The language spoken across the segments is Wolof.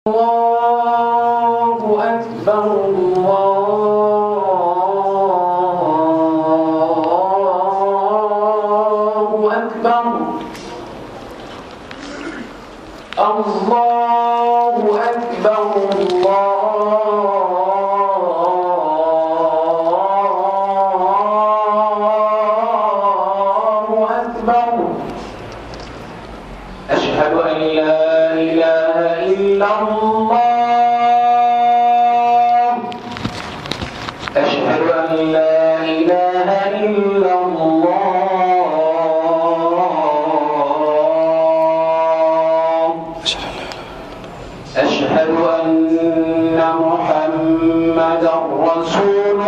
الله أكبر الله أكبر الله أكبر الله أكبر أشهد أن لا إله إلا الله أشهد أن لا إله إلا الله أشهد أن محمدا رسول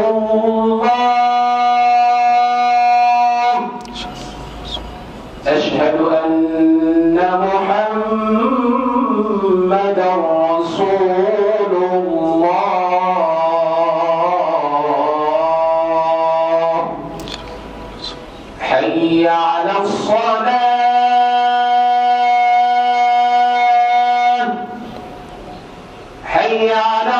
الله أشهد أن محمدا رسول الله حي على الصلاة حي على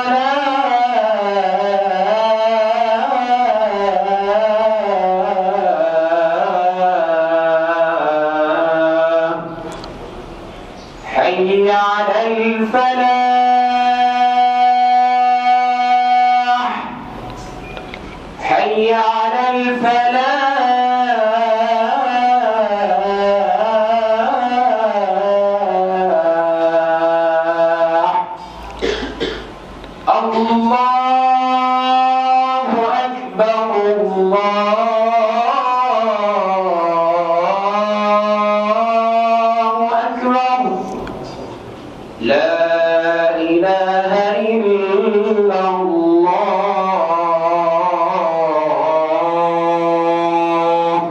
الصلاة حي على الفلاح حي على الفلاح الله أكبر الله أكبر لا إله إلا الله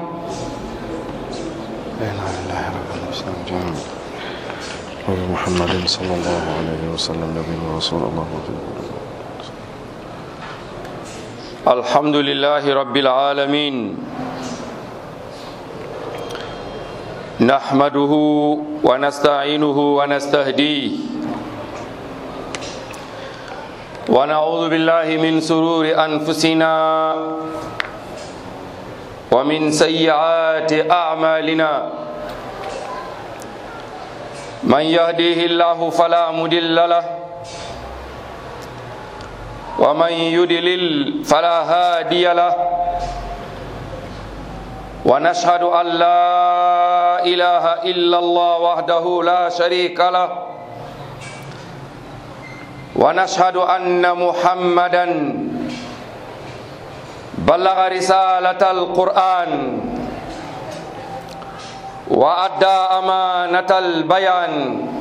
لا إله إلا الله رب العالمين محمد صلى الله عليه وسلم نبي ورسول الله الحمد لله رب العالمين نحمده ونستعينه ونستهديه ونعوذ بالله من شرور أنفسنا ومن سيئات أعمالنا من يهديه الله فلا مضل له ومن يضلل فلا هادي له ونشهد أن لا إله إلا الله وحده لا شريك له ونشهد أن محمدا بلغ رسالة القرآن وأدى أمانة البيان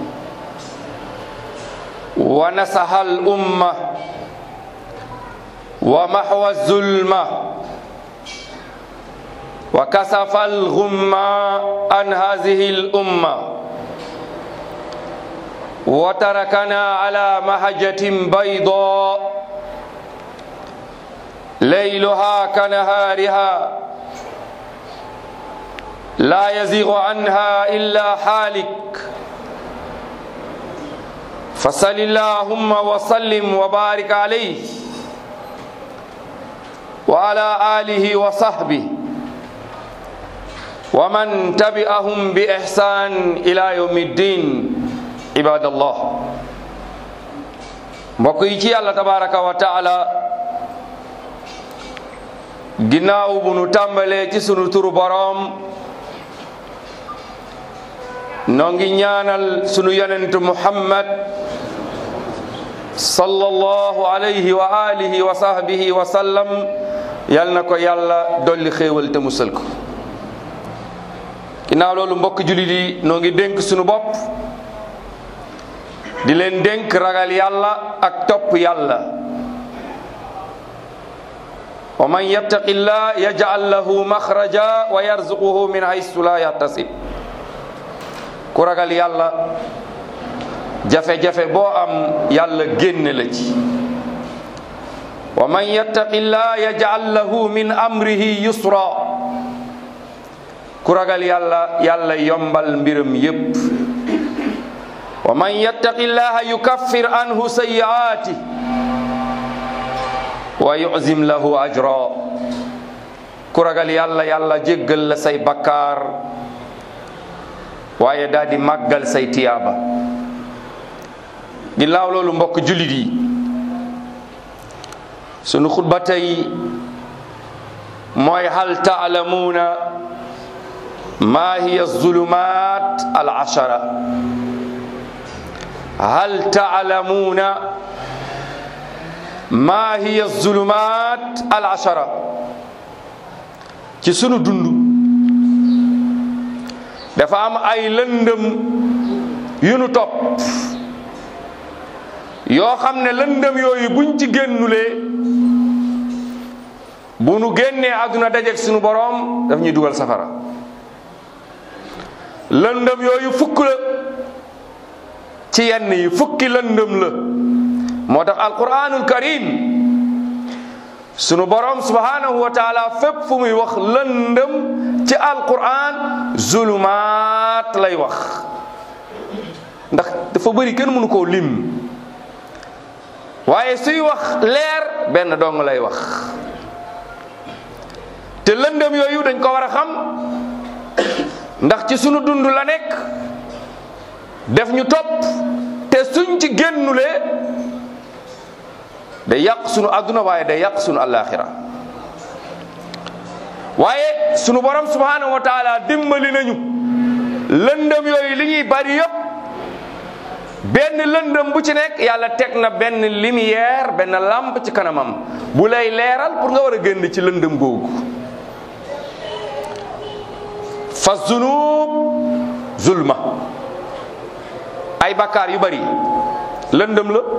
ونصح الأمة ومحو الظلمة وكشف الغمة عن هذه الأمة وتركنا على مهجة بيضاء ليلها كنهارها لا يزيغ عنها إلا حالك فصل اللهم وسلم وبارك عليه وعلى آله وصحبه ومن تبعهم بإحسان إلى يوم الدين عباد الله mbokk yi ci Yàlla tabaraka wa taala ginnaaw bu nu tàmbalee ci sunu turu boroom noo ngi ñaanal sunu yonentu Muhammad sallallahu alayhi wa alihi wa sahbihi wa sallam yal na ko Yàlla dolli xéewal te musal ko ginnaaw loolu mbokk jullit yi noo ngi dénk sunu bopp di leen dénk ragal yàlla ak topp yàlla wa man yattaqillah yaj'al lahu makhraja wa yarzuquhu min haythu la yahtasib ku ragal yàlla jafe-jafe boo am yàlla génne la ci wa man yattaqillah yaj'al lahu min amrihi yusra ku ragal yàlla yàlla yombal mbiram yépp wa man yattaqi llaha yukaffir anhu sayyi'ati wa yu'zim lahu ajra. ku ragal yàlla yàlla jéggal la say bakkaar waaye daal di màggal say tiyaaba. ginnaaw loolu mbokk jullit yi, sunu xutba tey mooy hal ta'lamuuna maa hiya zulumaat al ashara. hal ta'lamuuna maa hiya zulumaat al ashara. ci sunu dund dafa am ay lëndëm yu nu topp yoo xam ne lëndëm yooyu buñ ci génnulee bu nu génnee àdduna dajeek sunu boroom daf ñuy dugal safara. lëndëm yooyu fukk la, ci yenn yi fukki lëndëm la. moo tax alquranul karim sunu boroom subhanahu wa taala fépp fu muy wax lëndëm ci alquran zulumaat lay wax, ndax dafa bëri kenn mënu koo lim. waaye suy wax leer benn dong lay wax. te lëndëm yooyu dañ ko war a xam ndax ci sunu dund la nekk, def ñu topp, te suñ ci génnulee day yàq sunu àdduna waaye day yàq sunu àllaaxira. waaye sunu borom subhanahu wa taala dimbali nañu lëndëm yooyu li ñuy bari yëpp benn lëndëm bu ci nekk yàlla teg na benn lumière, benn lampe ci kanamam bu lay leeral pour nga war a génn ci lëndëm googu. fa zunub zulma, ay bakkaar yu bari lëndëm la.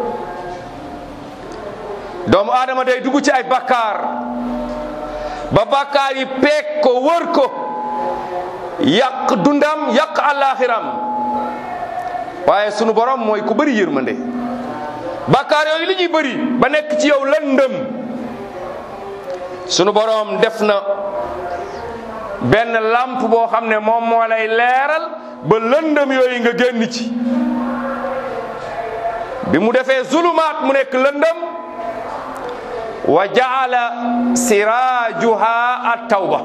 doomu aadama day dugg ci ay bakkaar ba bakkaar yi peeg ko wër ko yàq dundam yàq àllaaxiram. waaye sunu borom mooy ku bëri yërmande. bakkaar yooyu li ñuy bëri ba nekk ci yow lëndëm, sunu borom def na benn lampe boo xam ne moom moo lay leeral ba lëndëm yooyu nga génn ci. bi mu defee zulumaat mu nekk lëndëm, wa jaala siraajuha at-tawba.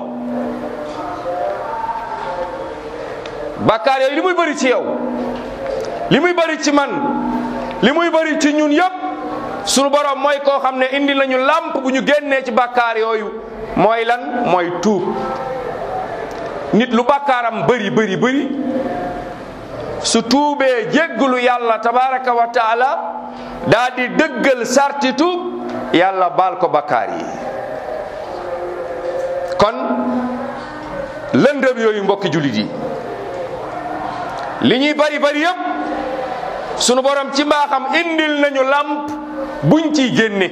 bakkaar yooyu li muy bëri ci yow, li muy bëri ci man, li muy bëri ci ñun yëpp, sunu borom mooy koo xam ne indi nañu lampe bu ñu génnee ci bakkaar yooyu. mooy lan? mooy tuub. nit lu bakkaaram bëri bëri bëri su tuubee jéggulu yàlla tabaraka wa taala daa di dëggal sarti tuub, yàlla baal ko bakkaar yi. kon lëndëm yooyu mbokki jullit yi li ñuy bari bari yëpp sunu borom ci mbaaxam indil nañu lamp buñ ciy génne.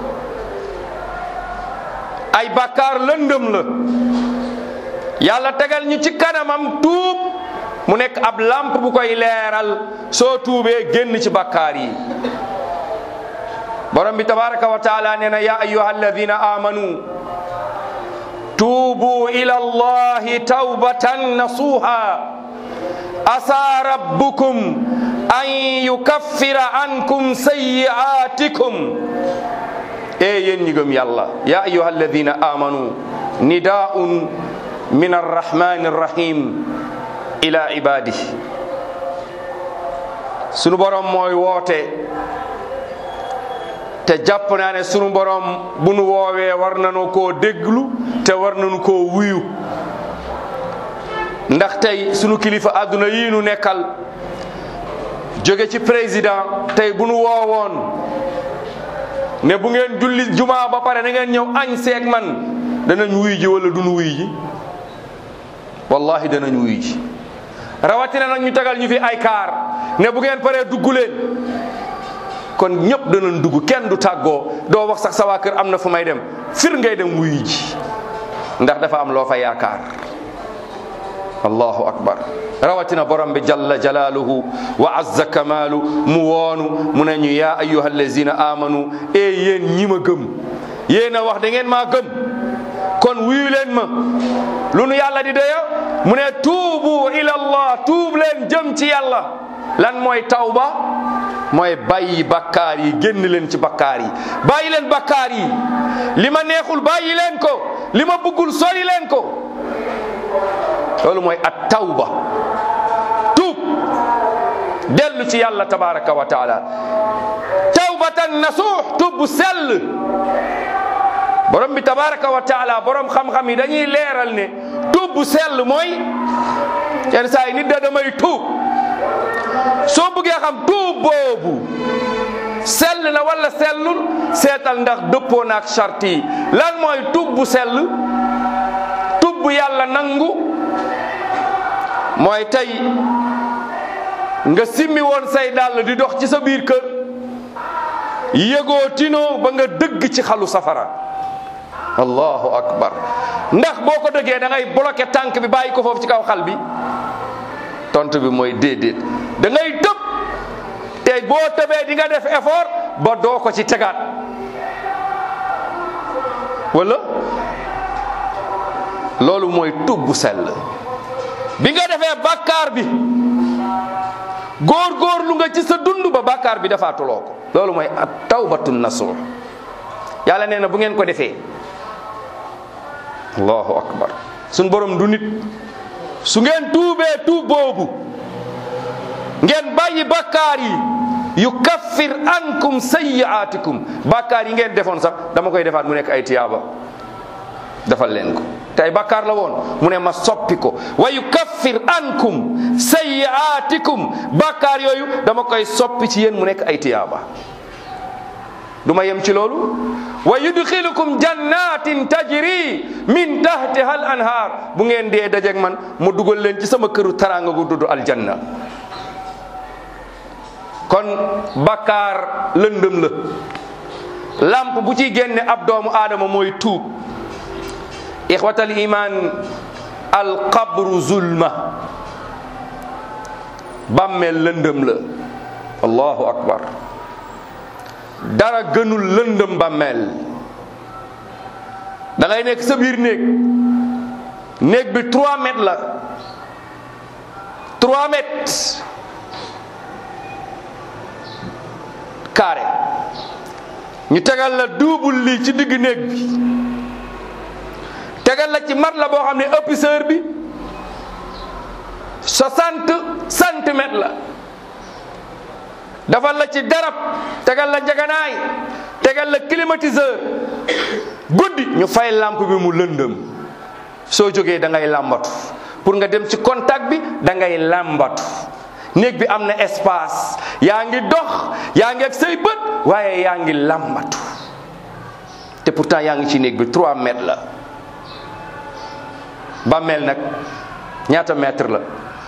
ay bakkaar lëndëm la, yàlla tegal ñu ci kanamam tuub mu nekk ab lamp bu koy leeral soo tuubee génn ci bakkaar yi. borom bi tabaraka wa taala nee na ya ayyuha alladina amanu tuubu ila allahi tawbatan nasuha asa rabbukum an yukaffira ankum sayyi'atikum. yéen ñi gëm yàlla, ya ayyuha alladina amanu nidaa'un min arrahmani arrahim ila ibadi. sunu borom mooy woote, te jàpp naa ne sunu borom bu nu woowee war nañu koo déglu te war nañu koo wuyu. ndax tey sunu kilifa àdduna yii nu nekkal jóge ci président, tey bu nu woowoon ne bu ngeen julli jumaa ba pare na ngeen ñëw añ seeg man, danañ wuyu ji wala duñu wuyu ji? wallahi danañ wuyu ji. rawatina nag ñu tegal ñu fi ay kaar ne bu ngeen paree dugg leen, kon ñëpp danañ dugg, kenn du tàggoo, doo wax sax sa waa kër am na fu may dem, fir ngay dem wuyu ji ndax dafa am loo fa yaakaar. allahu akbar. rawatina borom bi jalla jalaaluhu wa azza kamaalu mu woonu mu ne ñu yaa ayyuha allazina amanu, yéen ñi ma gëm, yéen a wax da ngeen maa gëm, kon wuyu leen ma. lu nu yàlla di doyo mu ne tuubu ila allah, tuub leen jëm ci yàlla. lan mooy tawba mooy bàyyi bakkaar yi, génn leen ci bakkaar yi, bàyyi leen bakkaar yi, li ma neexul bàyyi leen ko, li ma bëggul sori leen ko. loolu mooy at tawba, tuub dellu ci yàlla tabaraka wa taala. tawbatan nasuux, tuub bu sell. borom bi tabaraka wa taala, borom xam-xam yi dañuy leeral ne tuub bu sell mooy yenn saa yi nit da damay tuub. soo bëggee xam tuub boobu sell na wala sellul, seetal ndax dëppoo na ak charte yi. lan mooy tuub bu sell? tuub bu yàlla nangu mooy tey nga simmi woon say dàll di dox ci sa biir kër, yëgoo tinoo ba nga dëgg ci xalu safara. allahu akbar. ndax boo ko dëggee da ngay bloqué tànk bi bàyyi ko foofu ci kaw xal bi? tontu bi mooy déedéet, da ngay tëb. tey boo tëbee di nga def effort ba doo ko ci tegaat, wala loolu mooy tuub bu sell. bi nga defee bàkkaar bi, góor-góorlu nga ci sa dund ba bàkkaar bi defaatuloo ko. loolu mooy at tawbatu nasuux. yàlla nee na bu ngeen ko defee, allahu akbar, suñ borom du nit. su ngeen tuubee tuub boobu, ngeen bàyyi bàkkaar yi, yukaffir ankum sayyi'aatikum. bàkkaar yi ngeen defoon sax dama koy defaat mu nekk ay tiyaaba, defal leen ko. te ay bàkkaar la woon, mu ne ma soppi ko. wa yukaffir ankum sayyi'aatikum. bàkkaar yooyu dama koy soppi ci yéen mu nekk ay tiyaaba. du ma yem ci loolu. wa yudxilukum jannatin tajri min tahtiha al anhar. bu ngeen dee dajeeg man mu dugal leen ci sama këru taraanga gu dudd aljanna. kon bakkaar lëndëm la. lamp bu ciy génne ab doomu aadama mooy tuub. ixwatal iman, al qabru zulma. bàmmeel lëndëm la. allahu akbar. dara gënul lëndëm bàmmeel. da ngay nekk sa biir néeg bi 3 mètres la, 3 mètres carré. ñu tegal la double lii ci digg néeg bi, tegal la ci mat la boo xam ne épaisseur bi 60 centimètres la. dafal la ci darab, tegal la njaganaay, tegal la climatiseur. guddi ñu fay lampe bi mu lëndëm. soo jógee da ngay làmbatu. pour nga dem ci contact bi da ngay làmbatu. néeg bi am na espace, yaa ngi dox, yaa ngi ak say bët, waaye yaa ngi làmbatu. te pourtant yaa ngi ci néeg bi 3 mètres la. bàmmeel nag ñaata mètre la?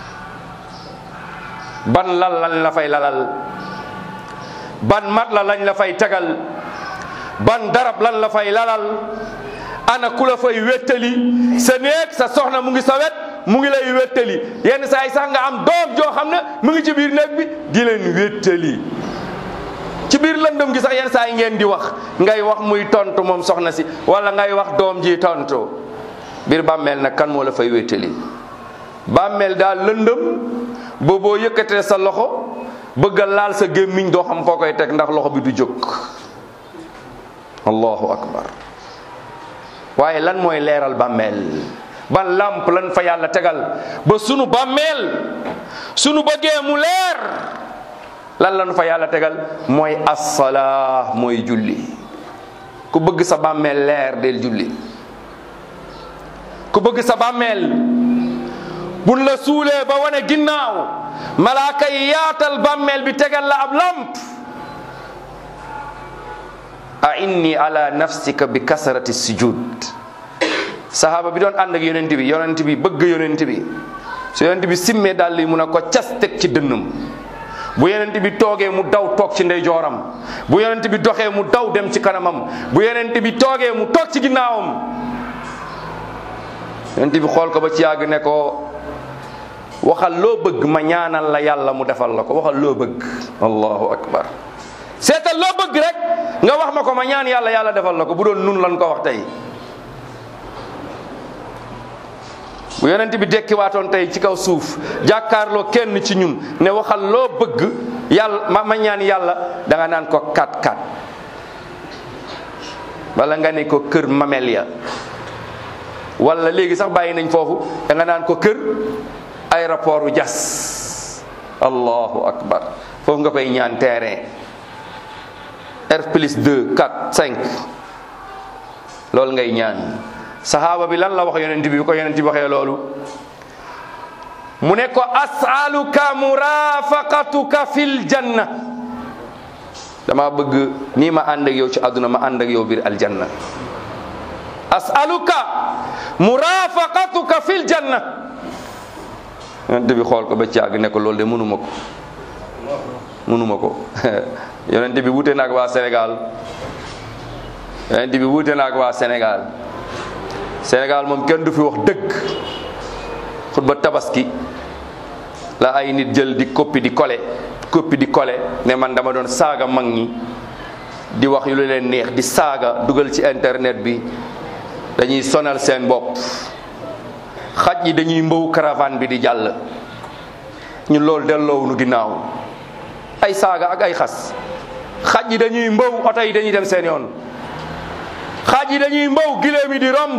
ban lal lañ la fay lalal? ban mat la lañ la fay tegal? ban darab lan la fay lalal? ana ku la fay wéttali? sa néeg sa soxna mu ngi sa wet, mu ngi lay wéttali. yenn saa yi sax nga am doom joo xam ne mu ngi ci biir néeg bi di leen wéttali. ci biir lëndëm gi sax yenn saa yi ngeen di wax, ngay wax muy tontu moom soxna si, wala ngay wax doom ji tontu. biir bàmmeel nag kan moo la fay wéttali? bàmmeel daal lëndëm booboo yëkkatee sa loxo bëgg a laal sa gémmiñ doo xam foo koy teg ndax loxo bi du jóg. allahu akbar. waaye lan mooy leeral bàmmeel? ban làmp lan fa yàlla tegal ba sunu bàmmeel sunu bëggee mu leer? lan lan fa yàlla tegal? mooy as-salaa, mooy julli. ku bëgg sa bàmmeel leer del julli. ku bëgg sa bàmmeel buñ la suulee ba wane ginnaaw, malaaka yi yaatal bàmmeel bi tegal la ab lamp. a inni ala nafsika bi kasrati sujud. sahaba bi doon ànd ak yonent bi bëgg yonent bi, su yonent bi simmee daal li mun a ko cas teg ci dënnam. bu yonent bi toogee mu daw toog ci ndeyjooram, bu yonent bi doxee mu daw dem ci kanamam, bu yonent bi toogee mu toog ci ginnaawam. yonent bi xool ko ba ci yàgg ne ko, waxal loo bëgg ma ñaanal la yàlla mu defal la ko. waxal loo bëgg. allahu akbar. seetal loo bëgg rek nga wax ma ko ma ñaan yàlla, yàlla defal la ko. bu doon nun lan ko wax tey. bu yonent bi dekkiwaatoon tey ci kaw suuf jàkkaarloo kenn ci ñun ne waxal loo bëgg yàlla ma ñaan yàlla da nga naan ko 4x4 wala nga ne ko kër mamel ya wala léegi sax bàyyi nañ foofu da nga naan ko kër aéroport u Diass allahu akbar foofu nga koy ñaan terrain R+2 4 5 loolu ngay ñaan. sahaaba bi lan la wax yonent bi ko yonent bi waxee loolu mu ne ko as'aluka murafaqatuka fil janna dama bëgg nii ma ànd ak yow ci àdduna ma ànd ak yow biir aljanna as'aluka murafaqatuka fil janna yonent bi xool ko ba caag ne ko loolu de mënuma ko yonent bi wuute na ak waa Sénégal yonent bi wuute na ak waa Sénégal moom kenn du fi wax dëgg xutba tabaski la ay nit jël di copie di coller ne man dama doon saaga mag ñi di wax yu leen neex di saaga dugal ci internet bi dañuy sonal seen bopp xaj yi dañuy mbaw caravane bi di jàll ñun loolu delloowunu ginnaaw ay saaga ak ay xas xaj yi dañuy mbaw oto yi dañuy dem seen yoon xaj yi dañuy mbaw giléem yi di romb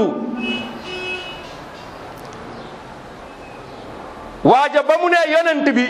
waaja ba mu ne yonent bi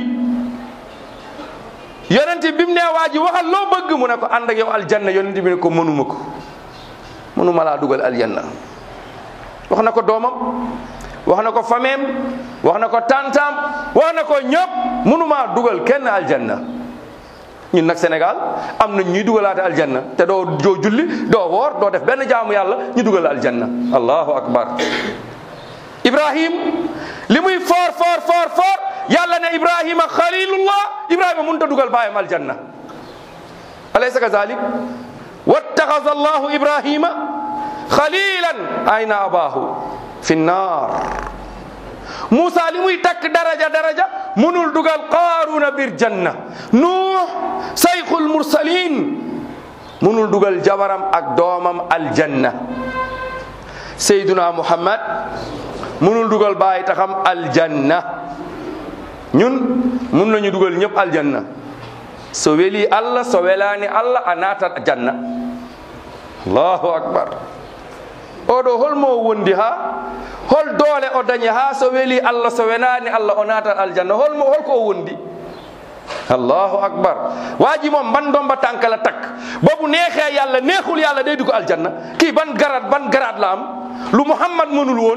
mu ne waaji waxal loo bëgg mu ne ko ànd ak yow aljanna yonent bi ne ko mënuma laa dugal aljanna wax na ko doomam wax na ko fameem wax na ko tantam wax na ko ñëpp mënuma dugal kenn aljanna ñun nag Sénégal am nañ ñuy dugalaate aljanna te doo julli doo woor doo def benn jaamu yàlla ñu dugal aljanna allahu akbar Ibrahim li muy foor yàlla ne Ibrahima xalilullah Ibrahima mënut a dugal baayam aljanna alaysa kazalik wattaxaza allahu Ibrahima xalilan ayna abaahu fi nnaar Moussa li muy takk daraja mënul dugal Qaaruna biir janna Nuux sayxul mursalin mënul dugal jabaram ak doomam aljanna Seyduna Muhammad mënul dugal baay taxam aljanna ñun mun nañu dugal ñëpp aljanna so weli Allah so welani Allah a natat janna allahu akbar oɗo holmo wondi ha hol doole o dañi ha so weli Allah so welani Allah o natat aljanna holko o wondi allahu akbar waaji moom ban domba tànk la takk boobu neexee yàlla neexul yàlla day dugg aljanna kii ban garaat la am lu Muhammad mënul woon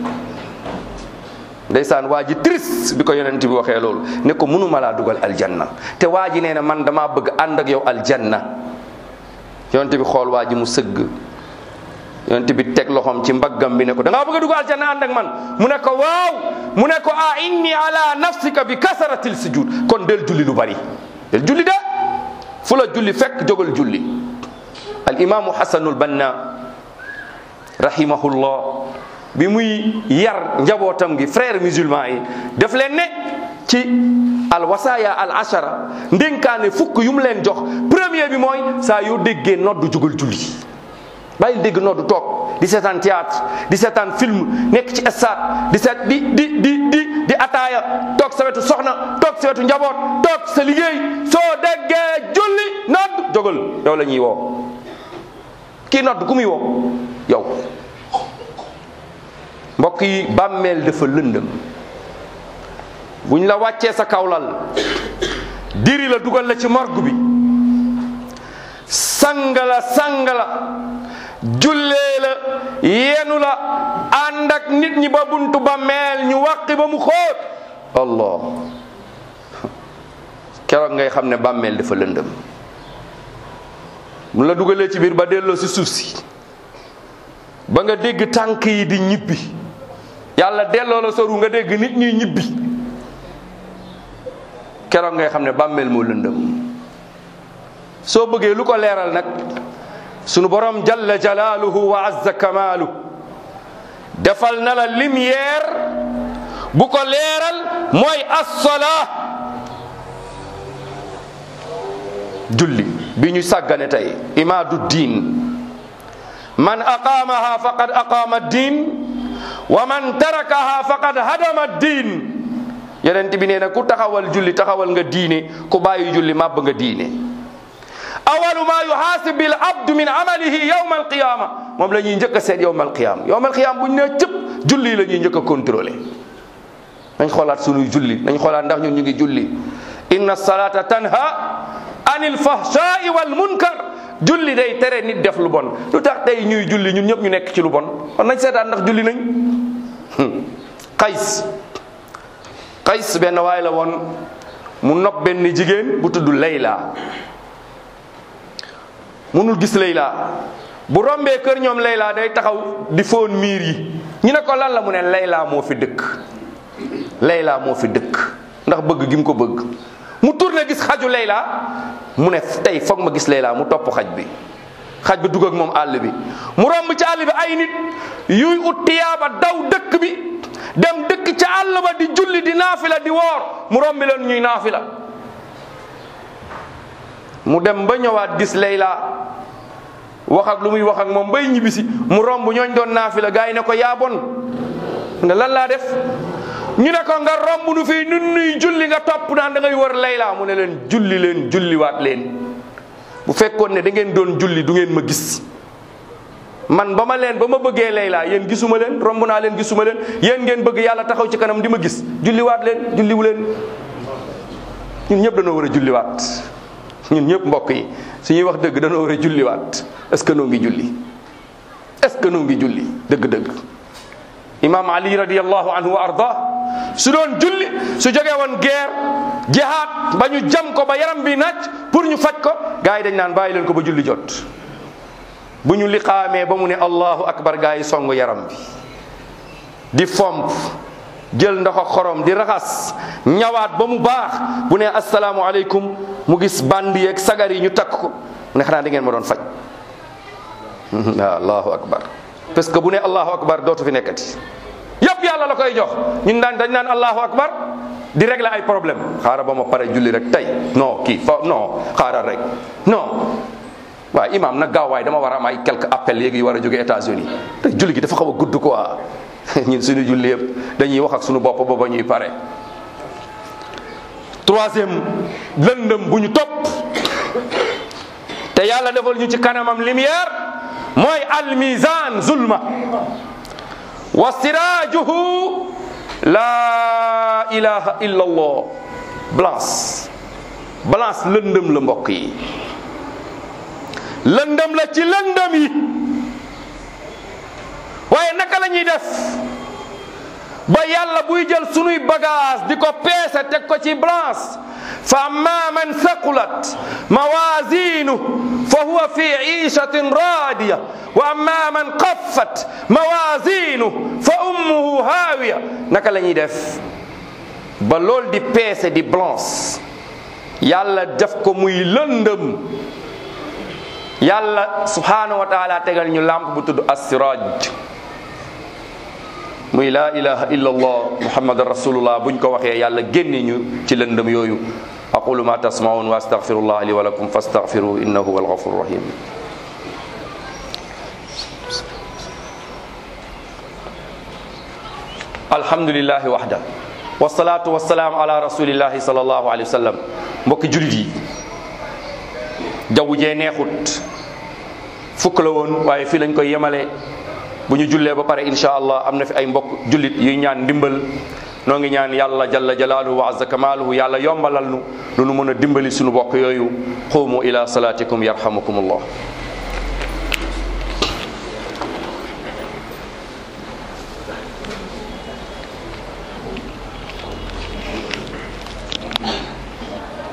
ndeysaan waa ji triste bi ko yonent bi waxee loolu ne ko mënuma laa dugal aljanna te waa ji nee na man damaa bëgg ànd ak yow aljanna yonent bi xool waa ji mu sëgg yonent bi teg loxoom ci mbaggam bi ne ko da ngaa bëgg a dugal aljanna ànd ak man mu ne ko waaw mu ne ko a inni ala nafsika bi kasaratil sujud kon del julli lu bari del julli de fu la julli fekk jógal julli al imaamu Hasanul Banna rahimahullah bi muy yar njabootam gi frère musulman yi def leen ne ci al wasaya al ashara ndénkaane fukk yu mu leen jox premier bi mooy saa yoo déggee noddu jugal julli bàyyil dégg noddu toog di seetaan théâtre di seetaan film nekk ci stade di seet di ataaya toog sa wetu soxna toog sa wetu njaboot toog sa liggéey soo déggee julli nodd jógal yow la ñuy woo kii nodd ku muy woo yow mbokk yi bàmmeel dafa lëndëm buñ la wàccee sa kawlal diri la dugal la ci morgue bi sangala jullee la yenu la ànd ak nit ñi ba buntu bàmmeel ñu wàqi ba mu xóot allah keroog ngay xam ne bàmmeel dafa lëndëm mu la dugalee ci biir ba delloo si suuf si ba nga dégg tànk yi di ñibbi yàlla delloo la soru nga dégg nit ñuy ñibbi keroog ngay xam ne bàmmeel moo lëndëm soo bëggee lu ko leeral nag sunu borom jalla jalaaluhu wa azza kamaalu defal na la lumière bu ko leeral mooy as-salaa julli bi ñu sàggane tey imaadu diin man aqaamaha faqad aqaama diin wa man tarakaha faqad hadama diin yonent bi nee na ku taxawal julli taxawal nga diine ku bàyyi julli màbb nga diine. awalu ma yuhaasib bil abdu min amalihi yawma alqiyama moom la ñuy njëkk a seet yawma alqiyama buñ ne cëpp julli la ñuy njëkk a contrôlé. nañ xoolaat sunuy julli nañ xoolaat ndax ñun ñu ngi julli. inna salata tanha anil fahshai wal munkar julli day tere nit def lu bon lu tax tey ñuy julli ñun ñëpp ñu nekk ci lu bon kon nañ seetaat ndax julli nañ. Qays benn waay la woon mu nopp benn jigéen bu tudd Layla munul gis Layla bu rombee kër ñoom Layla day taxaw di fóon miir yi ñu ne ko lan la mu ne Layla moo fi dëkk Layla moo fi dëkk ndax bëgg gi mu ko bëgg mu tourné gis xaju Layla mu ne tey foog ma gis Layla mu topp xaj bi dugg ak moom àll bi mu romb ci àll bi ay nit yuy ut tiyaaba daw dëkk bi dem dëkk ca àll ba di julli di naafila di woor mu rombi leen ñuy naafila mu dem ba ñëwaat gis Layla wax ak lu muy wax ak moom bay ñibbisi mu romb ñooñ doon naafila gaa yi ne ko yaa bon ne lan laa def ñu ne ko nga romb nu fii nun nuy julli nga topp naan da ngay wër Layla mu ne leen julliwaat leen bu fekkoon ne da ngeen doon julli du ngeen ma gis man ba ma bëggee Layla yéen gisuma leen romb naa leen gisuma leen yéen ngeen bëgg yàlla taxaw ci kanam di ma gis julliwaat leen julliwu leen. ñun ñëpp dañoo war a julliwaat ñun ñëpp mbokk yi su ñuy wax dëgg dañoo war a julliwaat est-ce que noo ngi julli dëgg-dëgg. Imam Ali radiyallahu anhu wa arda su doon julli su jógee woon guerre jihaad ba ñu jam ko ba yaram bi naaj pour ñu faj ko gars yi dañ naan bàyyi leen ko ba julli jot. bu ñu liqaamee ba mu ne allahu akbar gaa yi song yaram bi di fomp jël ndox ak xorom di raxas ñawaat ba mu baax bu ne asalaamu aleykum mu gis bandi yeeg sagar yi ñu takk ko mu ne xanaa da ngeen ma doon faj waaw allahu akbar parce que bu ne allahu akbar dootu fi nekkati yëpp yàlla la koy jox ñun dañ naan allahu akbar di régler ay problème xaaral ba ma pare julli rek tey non xaaral rek non waaw imam nag gaaw waay dama war a am ay quelques appels léegi yu war a jóge États-Unis te julli gi dafa xaw a gudd quoi ñun suñu julli yëpp dañuy wax ak suñu bopp ba ñuy pare. troisième lëndëm bu ñu topp te yàlla defal ñu ci kanamam lumière mooy almizan zulma wa sirajuhu la ilaha illa allah balance lëndëm la mbokk yi. lëndëm la ci lëndëm yi waaye naka la ñuy def ba yàlla buy jël sunuy bagage di ko peese teg ko ci balance fa amma man saqulat mawazinu fa huwa fi ishatin radiya wa amma man xaffat mawazinu fa ummuhu hawiya naka la ñuy def ba lool di peese di balance yàlla def ko muy lëndëm yàlla subhanahu wa taala tegal ñu lampe bu tudd as-siraj muy la ilaha illa allah muhammadan rasulullah buñ ko waxee yàlla génne ñu ci lëndëm yooyu aqulu ma tasmaun wa astaghfirullah li wa lakum fastaghfiruhu innahu huwal ghafurur rahim alhamdulillahi wahda wassalatu wassalamu ala rasulillahi sallallahu alayhi wa sallam mbokki julit yi jaww jee neexut fukk la woon waaye fii lañ koy yemale bu ñu jullee ba pare insha allah am na fi ay mbokk jullit yuy ñaan ndimbal noo ngi ñaan yàlla jalla jalaaluhu wa azza kamaaluhu yàlla yombalal nu lu nu mën a dimbali suñu bokk yooyu qumu ila salatikum yarhamukumullah